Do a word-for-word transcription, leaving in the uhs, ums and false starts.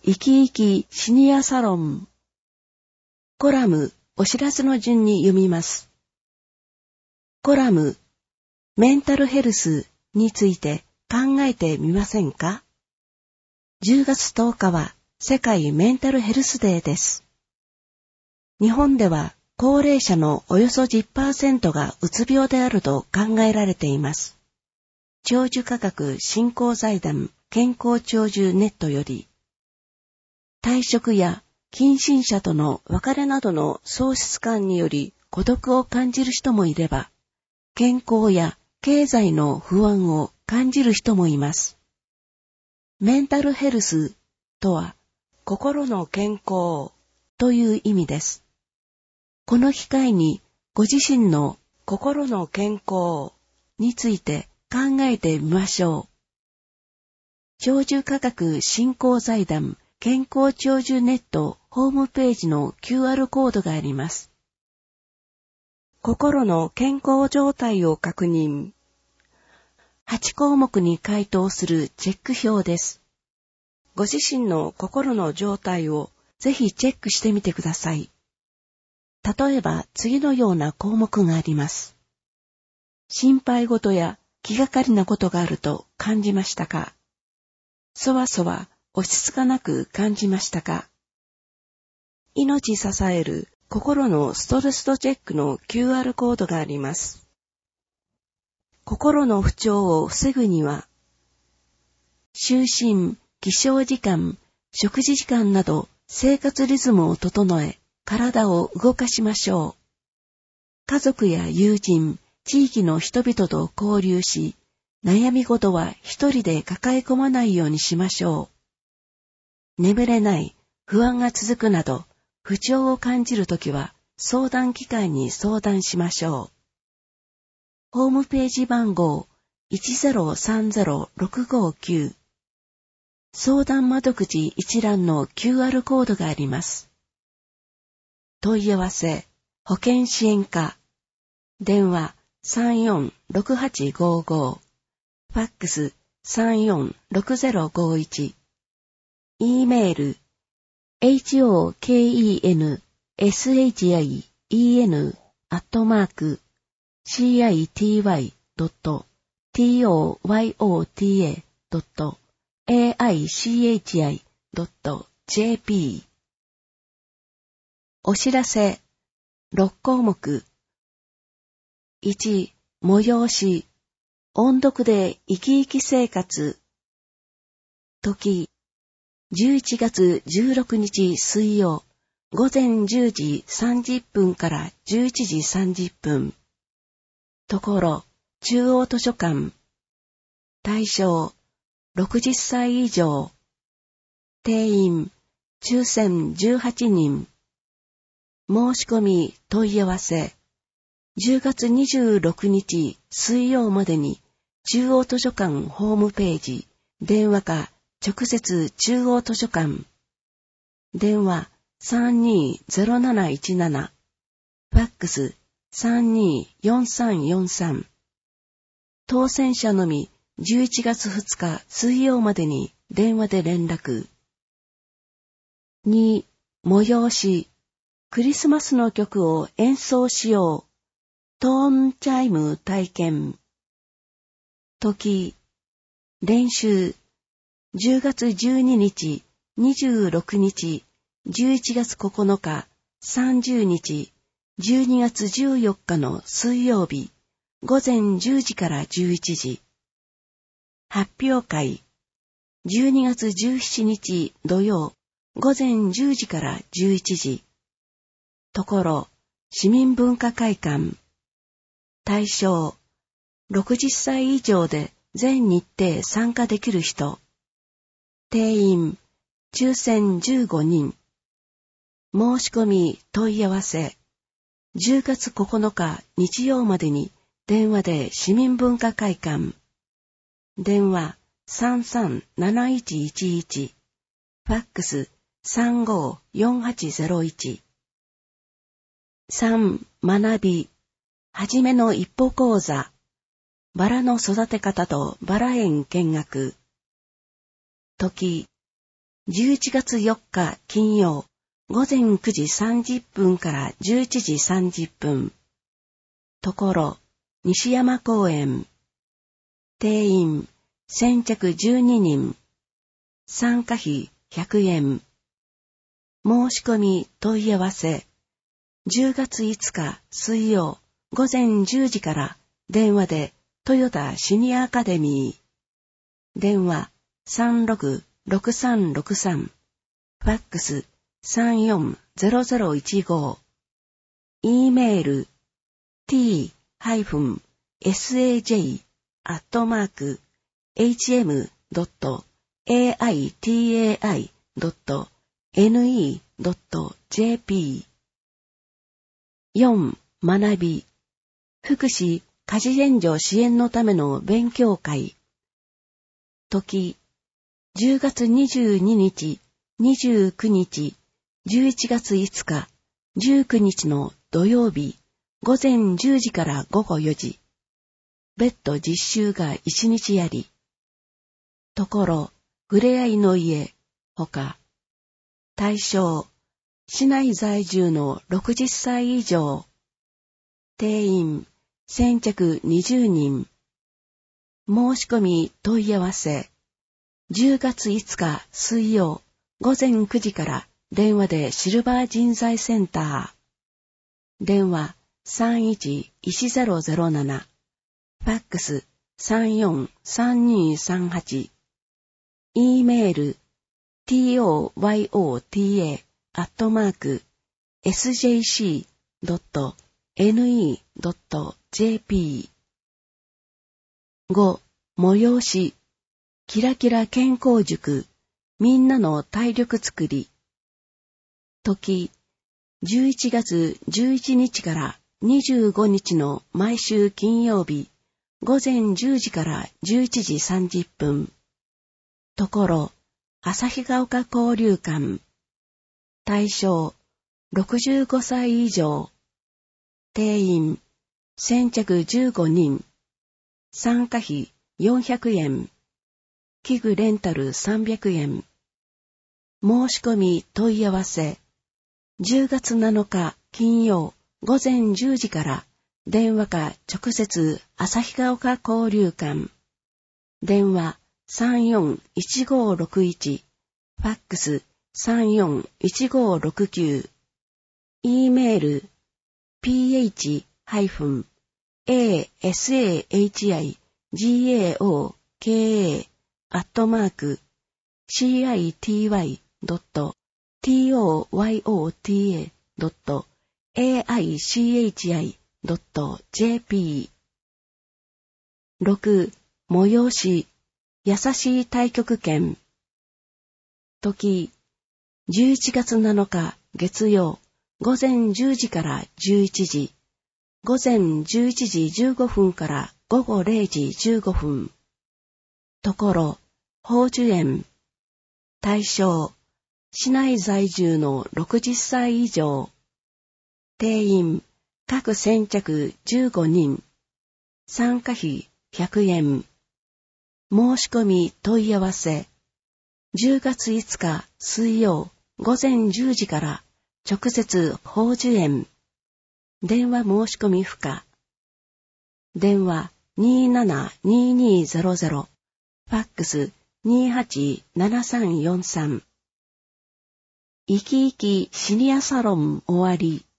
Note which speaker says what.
Speaker 1: 生き生きシニアサロン。コラム、お知らせの順に読みます。コラム、メンタルヘルスについて考えてみませんか？じゅうがつとおかは世界メンタルヘルスデーです。日本では高齢者のおよそ じゅっパーセント がうつ病であると考えられています。長寿科学振興財団健康長寿ネットより、退職や近親者との別れなどの喪失感により孤独を感じる人もいれば、健康や経済の不安を感じる人もいます。メンタルヘルスとは、心の健康という意味です。この機会にご自身の心の健康について考えてみましょう。長寿科学振興財団健康長寿ネットホームページの キューアール コードがあります。心の健康状態を確認。はちこうもくに該当するチェック表です。ご自身の心の状態をぜひチェックしてみてください。例えば次のような項目があります。心配事や気がかりなことがあると感じましたか？そわそわ落ち着かなく感じましたか？命支える心のストレス度チェックの キューアール コードがあります。心の不調を防ぐには、就寝、起床時間、食事時間など生活リズムを整え、体を動かしましょう。家族や友人、地域の人々と交流し、悩み事は一人で抱え込まないようにしましょう。眠れない、不安が続くなど、不調を感じるときは相談機関に相談しましょう。ホームページ番号 いちゼロさんゼロろくごきゅう。相談窓口一覧の キューアール コードがあります。問い合わせ、保健支援課。電話さんよんろくはちごご。ファックスさんよんろくゼロごいち。E メール ホケンシン アットマーク シーアイティーワイ ドット トヨタ ドット エーアイシーエイチアイ ドット ジェーピー。 お知らせろっこうもく。いち、催し音読で生き生き生活。時じゅういちがつじゅうろくにち水曜、午前じゅうじさんじゅっぷんからじゅういちじさんじゅっぷん。ところ、中央図書館。対象、ろくじゅっさい以上。定員、抽選じゅうはちにん。申し込み問い合わせ。じゅうがつにじゅうろくにち水曜までに中央図書館ホームページ、電話か直接中央図書館。電話さんにーゼロなないちなな。ファックスさんにーよんさんよんさん。当選者のみじゅういちがつふつか水曜までに電話で連絡。に、催し。クリスマスの曲を演奏しよう。トーンチャイム体験。時、練習。じゅうがつじゅうににち、にじゅうろくにち、じゅういちがつここのか、さんじゅうにち、じゅうにがつじゅうよっかの水曜日、午前じゅうじからじゅういちじ。発表会。じゅうにがつじゅうしちにち土曜、午前じゅうじからじゅういちじ。ところ、市民文化会館。対象、ろくじゅっさい以上で全日程参加できる人。定員、抽選じゅうごにん。申し込み問い合わせ。じゅうがつここのか日曜までに電話で市民文化会館。電話さんさんなないちいちいち。ファックスさんごーよんはちゼロいち。さん、学び。はじめの一歩講座。バラの育て方とバラ園見学。時、 じゅういちがつよっか金曜、ごぜんくじさんじゅっぷんからじゅういちじさんじゅっぷん。ところ、西山公園。定員、先着じゅうににん。参加費ひゃくえん。申し込み問い合わせ。じゅうがついつか水曜、ごぜんじゅうじから電話でトヨタシニアアカデミー。電話 さんろくろくさんろくさん。ファックス さんよんゼロゼロいちご。E メール t-saj アットマーク hm.aitai.ne.jp。 よん. 学び。福祉・家事援助支援のための勉強会。時、じゅうがつにじゅうににち、にじゅうくにち、じゅういちがついつか、じゅうくにちの土曜日、ごぜんじゅうじからごごよじ。別途実習がいちにちやり。ところ、ふれあいの家、ほか。対象、市内在住のろくじゅっさい以上。定員、先着にじゅうにん。申し込み問い合わせ。じゅうがついつか水曜、ごぜんくじから電話でシルバー人材センター。電話 さんいちいちゼロゼロなな。ファックス さんよんさんにさんはち。E メール toyota アットマーク sjc.ne.jp。 ご. 催し。キラキラ健康塾、みんなの体力づくり。時、じゅういちがつじゅういちにちからにじゅうごにちの毎週金曜日、ごぜんじゅうじからじゅういちじさんじゅっぷん。ところ、旭ヶ丘交流館。対象、ろくじゅうごさい以上。定員、先着じゅうごにん。参加費よんひゃくえん。器具レンタルさんびゃくえん。申し込み問い合わせ。じゅうがつなのか金曜ごぜんじゅうじから電話か直接旭ヶ丘交流館。電話 さんよんいちごろくいち。ファックス さんよんいちごろくきゅう。E メール ph-asahigaoka アットマーク city.toyota.aichi.jp。 ろく. 催し、優しい太極拳。時、じゅういちがつなのか月曜、ごぜんじゅうじからじゅういちじ、ごぜんじゅういちじじゅうごふんからごごれいじじゅうごふん。ところ、宝珠園。対象、市内在住のろくじゅっさい以上。定員、各先着じゅうごにん。参加費ひゃくえん。申し込み問い合わせ。じゅうがついつか水曜ごぜんじゅうじから直接宝珠園。電話申し込み不可。電話 にーななにーにーゼロゼロ。ファックス にーはちななさんよんさん。いきいきシニアサロン終わり。